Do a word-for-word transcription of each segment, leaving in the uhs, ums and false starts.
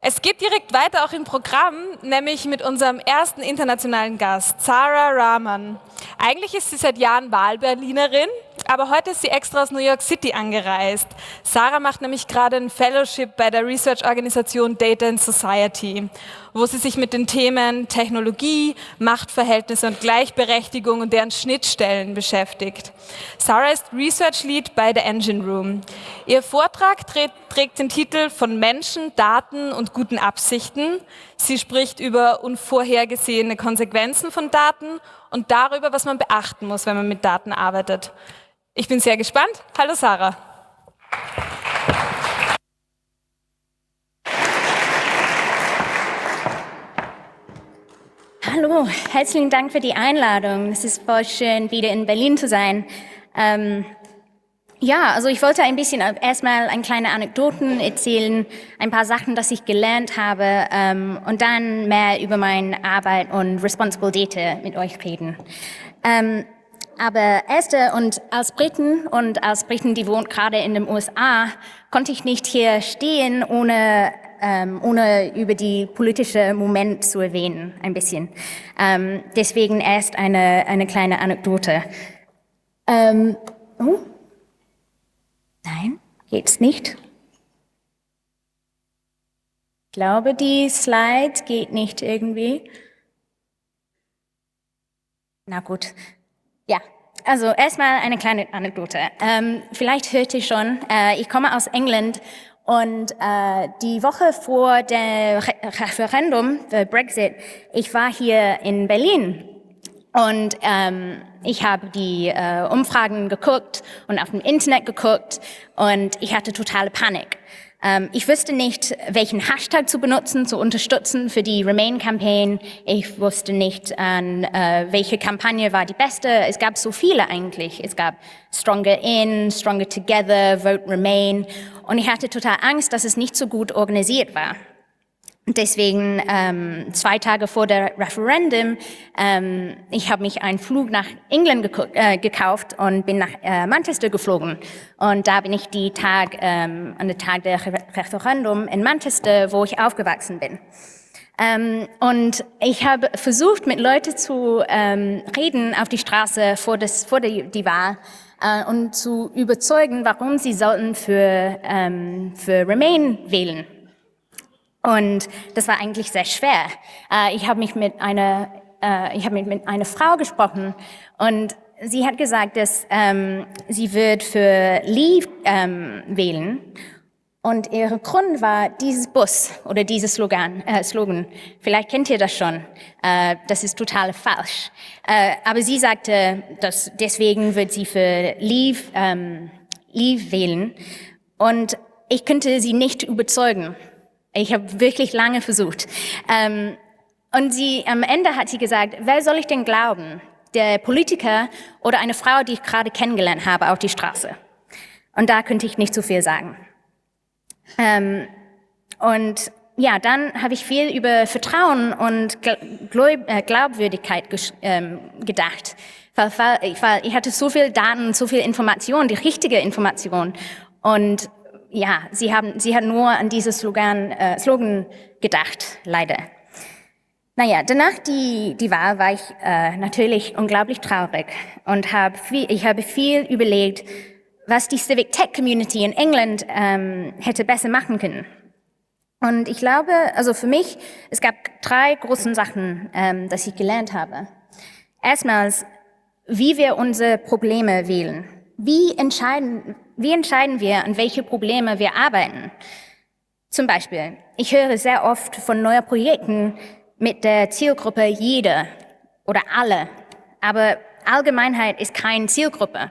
Es geht direkt weiter auch im Programm, nämlich mit unserem ersten internationalen Gast, Sarah Rahman. Eigentlich ist sie seit Jahren Wahlberlinerin, aber heute ist sie extra aus New York City angereist. Sarah macht nämlich gerade ein Fellowship bei der Research-Organisation Data and Society, wo sie sich mit den Themen Technologie, Machtverhältnisse und Gleichberechtigung und deren Schnittstellen beschäftigt. Sarah ist Research Lead bei der Engine Room. Ihr Vortrag trägt, trägt den Titel Von Menschen, Daten und guten Absichten. Sie spricht über unvorhergesehene Konsequenzen von Daten und darüber, was man beachten muss, wenn man mit Daten arbeitet. Ich bin sehr gespannt. Hallo Sarah. Hallo, herzlichen Dank für die Einladung. Es ist voll schön, wieder in Berlin zu sein. Ähm, ja, also ich wollte ein bisschen erstmal ein kleine Anekdoten erzählen, ein paar Sachen, das ich gelernt habe, ähm, und dann mehr über meine Arbeit und Responsible Data mit euch reden. Ähm, aber erste, und als Briten und als Briten, die wohnt gerade in den U S A, konnte ich nicht hier stehen, ohne Ähm, ohne über die politische Moment zu erwähnen, ein bisschen. Ähm, deswegen erst eine, eine kleine Anekdote. Ähm, oh. Nein, geht's nicht. Ich glaube, die Slide geht nicht irgendwie. Na gut. Ja, also erstmal eine kleine Anekdote. Ähm, vielleicht hört ihr schon, äh, ich komme aus England. Und äh, die Woche vor dem Re Referendum für Brexit, ich war hier in Berlin und ähm, ich habe die äh, Umfragen geguckt und auf dem Internet geguckt und ich hatte totale Panik. Ähm, ich wusste nicht, welchen Hashtag zu benutzen, zu unterstützen für die Remain-Campaign. Ich wusste nicht, an äh, welche Kampagne war die beste. Es gab so viele eigentlich. Es gab Stronger In, Stronger Together, Vote Remain. Und ich hatte total Angst, dass es nicht so gut organisiert war. Deswegen ähm, zwei Tage vor der Referendum, ähm, ich habe mich einen Flug nach England äh, gekauft und bin nach äh, Manchester geflogen. Und da bin ich die Tag, ähm, an der Tag der Re Referendum in Manchester, wo ich aufgewachsen bin. Ähm, und ich habe versucht, mit Leuten zu ähm, reden auf die Straße vor, das, vor der, die Wahl äh, und zu überzeugen, warum sie sollten für, ähm, für Remain wählen. Und das war eigentlich sehr schwer. Äh, ich habe mich mit einer, äh, ich habe mit, mit einer Frau gesprochen und sie hat gesagt, dass ähm, sie wird für Leave ähm, wählen. Und ihr Grund war dieses Bus oder dieses Slogan. Äh, Slogan. Vielleicht kennt ihr das schon. Äh, das ist total falsch. Äh, aber sie sagte, dass deswegen wird sie für Leave, ähm, Leave wählen. Und ich könnte sie nicht überzeugen. Ich habe wirklich lange versucht. Ähm, und sie, am Ende hat sie gesagt, wer soll ich denn glauben? Der Politiker oder eine Frau, die ich gerade kennengelernt habe auf die Straße? Und da könnte ich nicht so viel sagen. Ähm, und ja, dann habe ich viel über Vertrauen und Glaubwürdigkeit ähm, gedacht. Weil, weil ich hatte so viel Daten, so viel Information, die richtige Information. Und ja, sie haben, sie hat nur an dieses Slogan, äh, Slogan gedacht, leider. Naja, danach die, die Wahl war ich äh, natürlich unglaublich traurig und habe viel, ich habe viel überlegt, was die Civic Tech Community in England ähm, hätte besser machen können. Und ich glaube, also für mich, es gab drei große Sachen, ähm, dass ich gelernt habe. Erstmals, wie wir unsere Probleme wählen. Wie entscheiden, wie entscheiden wir, an welche Probleme wir arbeiten? Zum Beispiel, ich höre sehr oft von neuen Projekten mit der Zielgruppe jeder oder alle, aber Allgemeinheit ist keine Zielgruppe.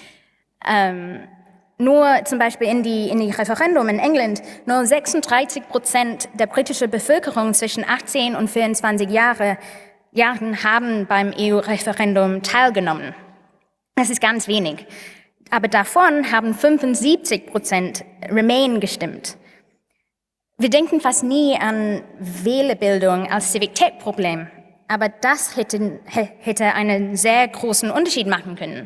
Ähm, nur zum Beispiel in die, in die Referendum in England, nur sechsunddreißig Prozent der britischen Bevölkerung zwischen achtzehn und vierundzwanzig Jahre, Jahren haben beim E U-Referendum teilgenommen. Das ist ganz wenig. Aber davon haben fünfundsiebzig Prozent Remain gestimmt. Wir denken fast nie an Wählerbildung als Civic-Tech-Problem, aber das hätte, hätte einen sehr großen Unterschied machen können.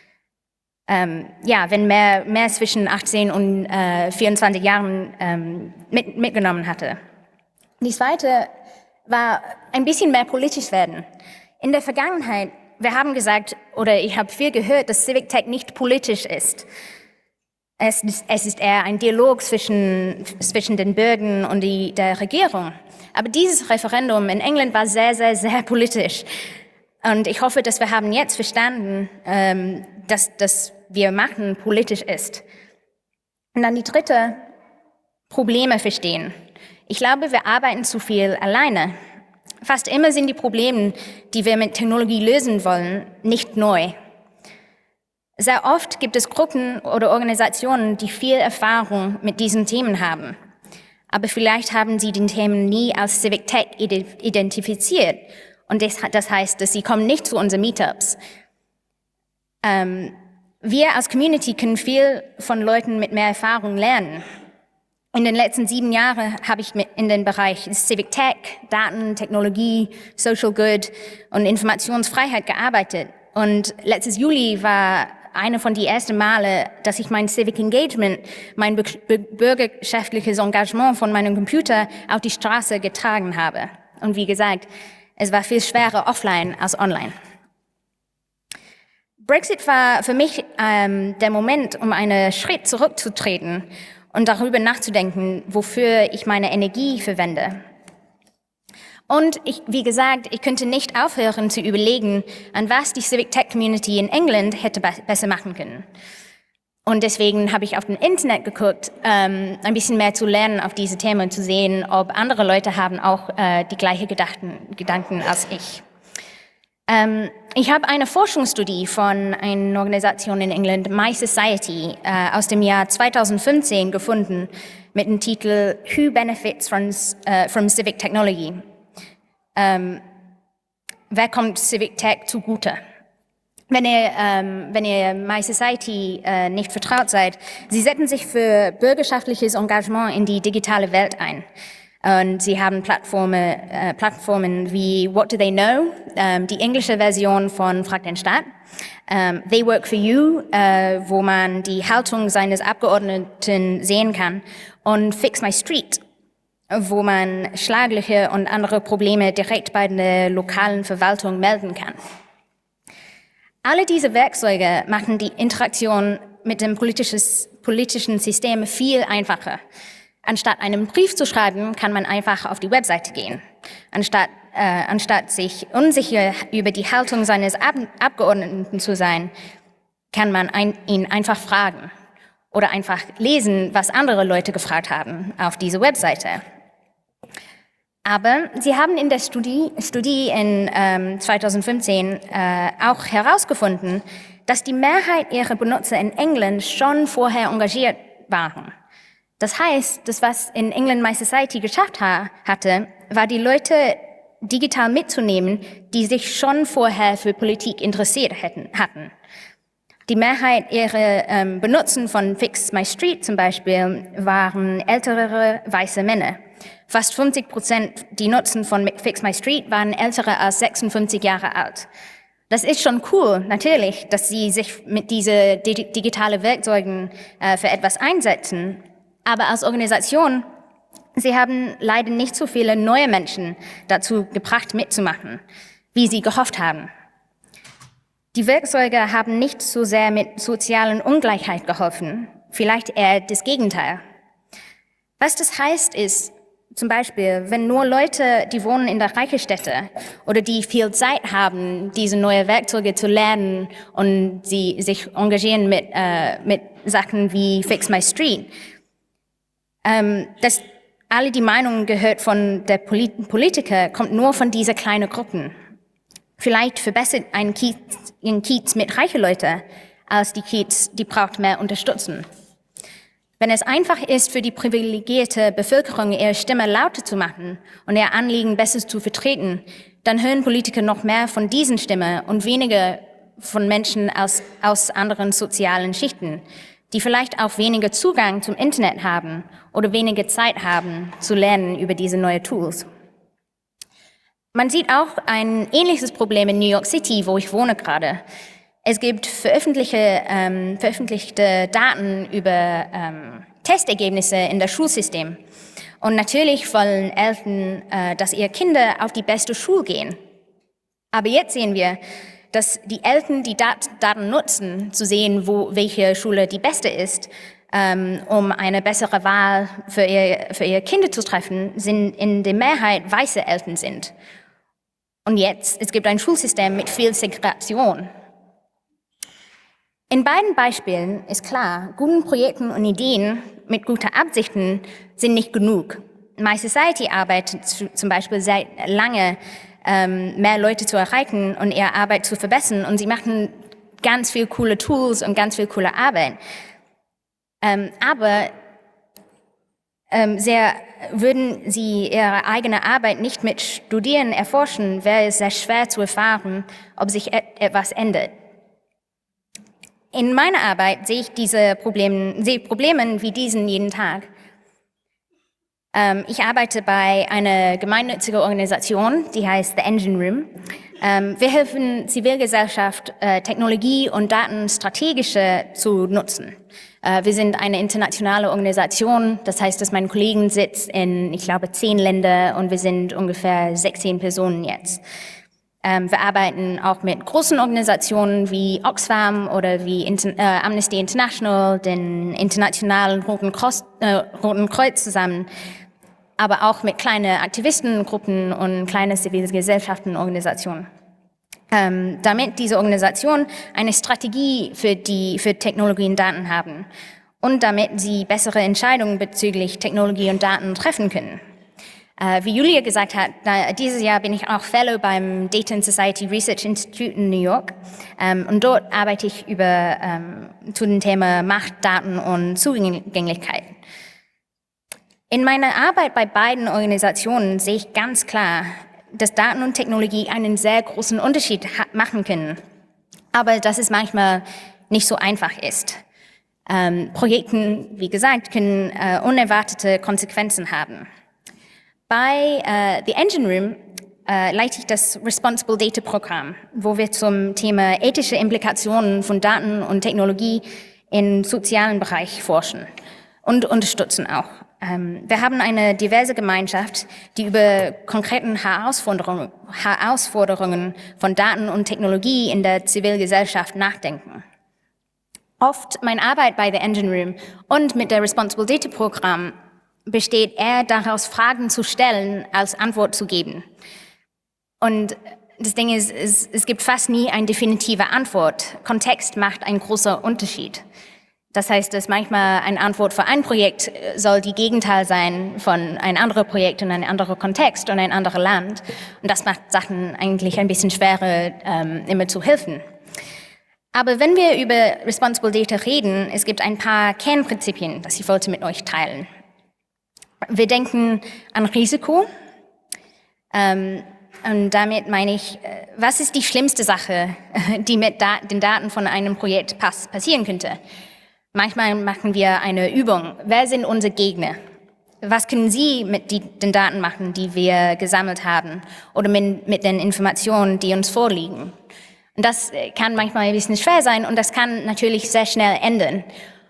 Ähm, ja, wenn mehr, mehr zwischen achtzehn und äh, vierundzwanzig Jahren ähm, mit, mitgenommen hatte. Die zweite war ein bisschen mehr politisch werden. In der Vergangenheit, wir haben gesagt, oder ich habe viel gehört, dass Civic Tech nicht politisch ist. Es ist, es ist eher ein Dialog zwischen, zwischen den Bürgern und die, der Regierung. Aber dieses Referendum in England war sehr, sehr, sehr politisch. Und ich hoffe, dass wir haben jetzt verstanden, ähm, dass, dass wir machen politisch ist. Und dann die dritte, Probleme verstehen. Ich glaube, wir arbeiten zu viel alleine. Fast immer sind die Probleme, die wir mit Technologie lösen wollen, nicht neu. Sehr oft gibt es Gruppen oder Organisationen, die viel Erfahrung mit diesen Themen haben. Aber vielleicht haben sie die Themen nie als Civic Tech identifiziert. Und das, das heißt, dass sie kommen nicht zu unseren Meetups. Ähm, wir als Community können viel von Leuten mit mehr Erfahrung lernen. In den letzten sieben Jahren habe ich in den Bereich Civic Tech, Daten, Technologie, Social Good und Informationsfreiheit gearbeitet. Und letztes Juli war eine von den ersten Male, dass ich mein Civic Engagement, mein bürgerschaftliches Engagement von meinem Computer auf die Straße getragen habe. Und wie gesagt, es war viel schwerer offline als online. Brexit war für mich ähm, der Moment, um einen Schritt zurückzutreten und darüber nachzudenken, wofür ich meine Energie verwende. Und ich, wie gesagt, ich könnte nicht aufhören zu überlegen, an was die Civic Tech Community in England hätte besser machen können. Und deswegen habe ich auf dem Internet geguckt, ähm, ein bisschen mehr zu lernen auf diese Themen und zu sehen, ob andere Leute haben auch äh, die gleichen Gedachten, Gedanken als ich. Ähm, ich habe eine Forschungsstudie von einer Organisation in England, My Society, äh, aus dem Jahr zweitausendfünfzehn gefunden mit dem Titel Who Benefits from, uh, from Civic Technology? Ähm, wer kommt Civic Tech zugute? Wenn ihr, ähm, wenn ihr My Society äh, nicht vertraut seid, sie setzen sich für bürgerschaftliches Engagement in die digitale Welt ein. Und sie haben Plattformen, äh, Plattformen wie What Do They Know, ähm, die englische Version von Frag den Staat, ähm, They Work for You, äh, wo man die Haltung seines Abgeordneten sehen kann, und Fix My Street, wo man Schlaglöcher und andere Probleme direkt bei der lokalen Verwaltung melden kann. Alle diese Werkzeuge machen die Interaktion mit dem politischen System viel einfacher. Anstatt einen Brief zu schreiben, kann man einfach auf die Webseite gehen. Anstatt, äh, anstatt sich unsicher über die Haltung seines Ab Abgeordneten zu sein, kann man ein, ihn einfach fragen oder einfach lesen, was andere Leute gefragt haben auf diese Webseite. Aber sie haben in der Studie, Studie in ähm, zweitausendfünfzehn äh, auch herausgefunden, dass die Mehrheit ihrer Benutzer in England schon vorher engagiert waren. Das heißt, das, was in England My Society geschafft ha hatte, war die Leute digital mitzunehmen, die sich schon vorher für Politik interessiert hätten, hatten. Die Mehrheit ihrer ähm, Benutzer von Fix My Street zum Beispiel waren ältere weiße Männer. Fast fünfzig Prozent die Nutzer von Fix My Street waren ältere als sechsundfünfzig Jahre alt. Das ist schon cool, natürlich, dass sie sich mit diesen digitalen Werkzeugen äh, für etwas einsetzen. Aber als Organisation, sie haben leider nicht so viele neue Menschen dazu gebracht, mitzumachen, wie sie gehofft haben. Die Werkzeuge haben nicht so sehr mit sozialen Ungleichheit geholfen, vielleicht eher das Gegenteil. Was das heißt ist, zum Beispiel, wenn nur Leute, die wohnen in der reichen Städte oder die viel Zeit haben, diese neuen Werkzeuge zu lernen und sie sich engagieren mit, äh, mit Sachen wie Fix My Street, ähm, dass alle die Meinung gehört von der Polit Politiker, kommt nur von dieser kleinen Gruppen. Vielleicht verbessert ein Kiez, ein Kiez mit reichen Leuten als die Kiez, die braucht mehr Unterstützung. Wenn es einfach ist, für die privilegierte Bevölkerung ihre Stimme lauter zu machen und ihr Anliegen besser zu vertreten, dann hören Politiker noch mehr von diesen Stimmen und weniger von Menschen aus, aus anderen sozialen Schichten, die vielleicht auch weniger Zugang zum Internet haben oder weniger Zeit haben, zu lernen über diese neuen Tools. Man sieht auch ein ähnliches Problem in New York City, wo ich wohne gerade. Es gibt veröffentlichte, ähm, veröffentlichte Daten über ähm, Testergebnisse in das Schulsystem. Und natürlich wollen Eltern, äh, dass ihre Kinder auf die beste Schule gehen. Aber jetzt sehen wir, dass die Eltern die Dat- Daten nutzen, zu sehen, wo, welche Schule die beste ist, ähm, um eine bessere Wahl für, ihr, für ihre Kinder zu treffen, sind in der Mehrheit weiße Eltern sind. Und jetzt, es gibt ein Schulsystem mit viel Segregation. In beiden Beispielen ist klar, guten Projekten und Ideen mit guten Absichten sind nicht genug. My Society arbeitet zum Beispiel seit lange, ähm, mehr Leute zu erreichen und ihre Arbeit zu verbessern. Und sie machen ganz viel coole Tools und ganz viel coole Arbeit. Ähm, aber ähm, sehr, würden sie ihre eigene Arbeit nicht mit Studieren erforschen, wäre es sehr schwer zu erfahren, ob sich et- etwas ändert. In meiner Arbeit sehe ich diese Probleme, sehe Probleme wie diesen jeden Tag. Ähm, ich arbeite bei einer gemeinnützigen Organisation, die heißt The Engine Room. Ähm, wir helfen Zivilgesellschaft, äh, Technologie und Daten strategische zu nutzen. Äh, wir sind eine internationale Organisation, das heißt, dass mein Kollegen sitzt in, ich glaube, zehn Länder und wir sind ungefähr sechzehn Personen jetzt. Ähm, wir arbeiten auch mit großen Organisationen wie Oxfam oder wie Inter- äh, Amnesty International, den Internationalen Roten, Cross, äh, Roten Kreuz zusammen, aber auch mit kleinen Aktivistengruppen und kleinen Zivilgesellschaftenorganisationen. Ähm, damit diese Organisationen eine Strategie für die für Technologie und Daten haben und damit sie bessere Entscheidungen bezüglich Technologie und Daten treffen können. Äh, wie Julia gesagt hat, da, dieses Jahr bin ich auch Fellow beim Data and Society Research Institute in New York ähm, und dort arbeite ich über ähm, zu dem Thema Macht, Daten und Zugänglichkeit. In meiner Arbeit bei beiden Organisationen sehe ich ganz klar, dass Daten und Technologie einen sehr großen Unterschied machen können, aber dass es manchmal nicht so einfach ist. Ähm, Projekten, wie gesagt, können äh, unerwartete Konsequenzen haben. Bei äh, The Engine Room äh, leite ich das Responsible Data Programm, wo wir zum Thema ethische Implikationen von Daten und Technologie im sozialen Bereich forschen und unterstützen auch. Ähm, wir haben eine diverse Gemeinschaft, die über konkreten Herausforderungen, Herausforderungen von Daten und Technologie in der Zivilgesellschaft nachdenken. Oft meine Arbeit bei The Engine Room und mit der Responsible Data Programm besteht eher daraus, Fragen zu stellen, als Antwort zu geben. Und das Ding ist, es, es gibt fast nie eine definitive Antwort. Kontext macht einen großen Unterschied. Das heißt, dass manchmal eine Antwort für ein Projekt soll die Gegenteil sein von einem anderen Projekt und einem anderen Kontext und ein anderes Land. Und das macht Sachen eigentlich ein bisschen schwerer, ähm, immer zu helfen. Aber wenn wir über Responsible Data reden, es gibt ein paar Kernprinzipien, das ich wollte mit euch teilen. Wir denken an Risiko. Ähm, und damit meine ich, was ist die schlimmste Sache, die mit da- den Daten von einem Projekt pass- passieren könnte? Manchmal machen wir eine Übung. Wer sind unsere Gegner? Was können Sie mit die, den Daten machen, die wir gesammelt haben? Oder mit, mit den Informationen, die uns vorliegen? Und das kann manchmal ein bisschen schwer sein und das kann natürlich sehr schnell ändern.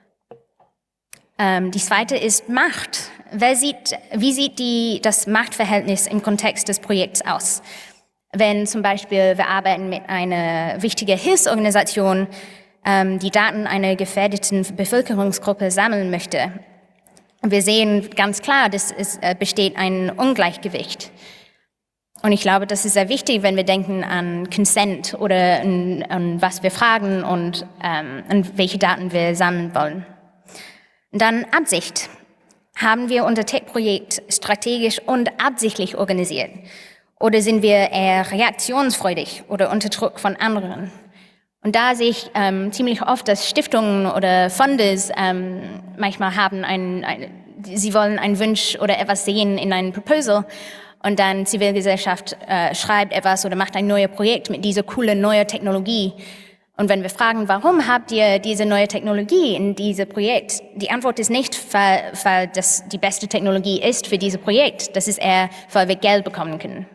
Ähm, die zweite ist Macht. Wer sieht, wie sieht die, das Machtverhältnis im Kontext des Projekts aus? Wenn zum Beispiel wir arbeiten mit einer wichtigen Hilfsorganisation, ähm, die Daten einer gefährdeten Bevölkerungsgruppe sammeln möchte. Wir sehen ganz klar, dass es äh, besteht ein Ungleichgewicht. Und ich glaube, das ist sehr wichtig, wenn wir denken an Consent oder an, an was wir fragen und ähm, an welche Daten wir sammeln wollen. Und dann Absicht. Haben wir unser Tech-Projekt strategisch und absichtlich organisiert? Oder sind wir eher reaktionsfreudig oder unter Druck von anderen? Und da sehe ich ähm, ziemlich oft, dass Stiftungen oder Fundes ähm, manchmal haben ein, ein, sie wollen einen Wunsch oder etwas sehen in einem Proposal und dann Zivilgesellschaft äh, schreibt etwas oder macht ein neues Projekt mit dieser coolen neuen Technologie. Und wenn wir fragen, warum habt ihr diese neue Technologie in diesem Projekt? Die Antwort ist nicht, weil, weil das die beste Technologie ist für dieses Projekt. Das ist eher, weil wir Geld bekommen können.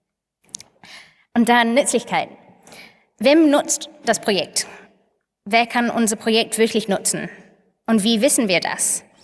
Und dann Nützlichkeit. Wem nutzt das Projekt? Wer kann unser Projekt wirklich nutzen? Und wie wissen wir das?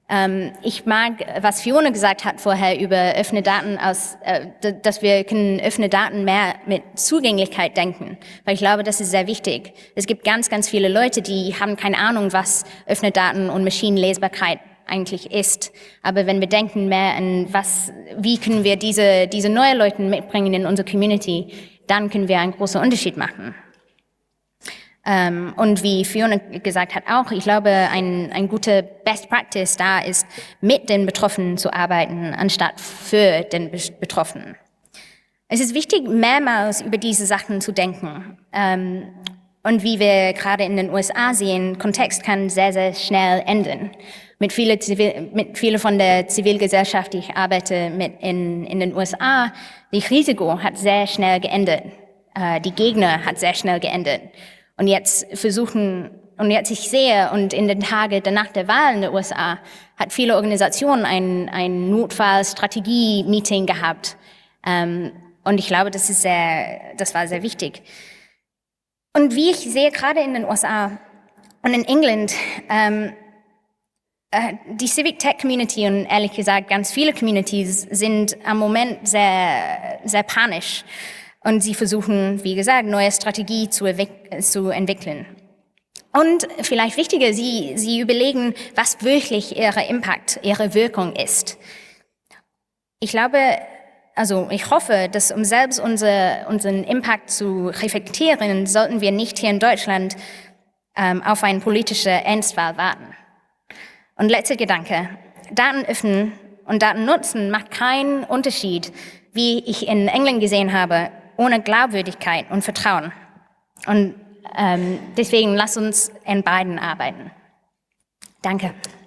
Ähm, ich mag, was Fiona gesagt hat vorher über offene Daten, aus, äh, dass wir können offene Daten mehr mit Zugänglichkeit denken, weil ich glaube, das ist sehr wichtig. Es gibt ganz, ganz viele Leute, die haben keine Ahnung, was offene Daten und Maschinenlesbarkeit eigentlich ist. Aber wenn wir denken mehr an was, wie können wir diese, diese neuen Leute mitbringen in unsere Community, dann können wir einen großen Unterschied machen. Ähm, und wie Fiona gesagt hat auch, ich glaube, ein, ein guter Best Practice da ist, mit den Betroffenen zu arbeiten, anstatt für den Betroffenen. Es ist wichtig, mehrmals über diese Sachen zu denken. Ähm, und wie wir gerade in den U S A sehen, Kontext kann sehr, sehr schnell ändern. Mit vielen Zivil, mit viele von der Zivilgesellschaft, die ich arbeite mit in, in den U S A, die Risiko hat sehr schnell geändert. Äh, die Gegner hat sehr schnell geändert. Und jetzt versuchen, und jetzt ich sehe, und in den Tagen danach der Wahl in den U S A, hat viele Organisationen ein, ein Notfallstrategie-Meeting gehabt. Ähm, und ich glaube, das ist sehr, das war sehr wichtig. Und wie ich sehe, gerade in den U S A und in England, ähm, äh, die Civic Tech Community und ehrlich gesagt ganz viele Communities sind am Moment sehr, sehr panisch. Und sie versuchen, wie gesagt, neue Strategie zu, zu entwickeln. Und vielleicht wichtiger, sie, sie überlegen, was wirklich ihre Impact, ihre Wirkung ist. Ich glaube, also ich hoffe, dass um selbst unser, unseren Impact zu reflektieren, sollten wir nicht hier in Deutschland ähm, auf eine politische Ernstwahl warten. Und letzter Gedanke, Daten öffnen und Daten nutzen macht keinen Unterschied, wie ich in England gesehen habe, ohne Glaubwürdigkeit und Vertrauen. Und ähm, deswegen lass uns in beiden arbeiten. Danke.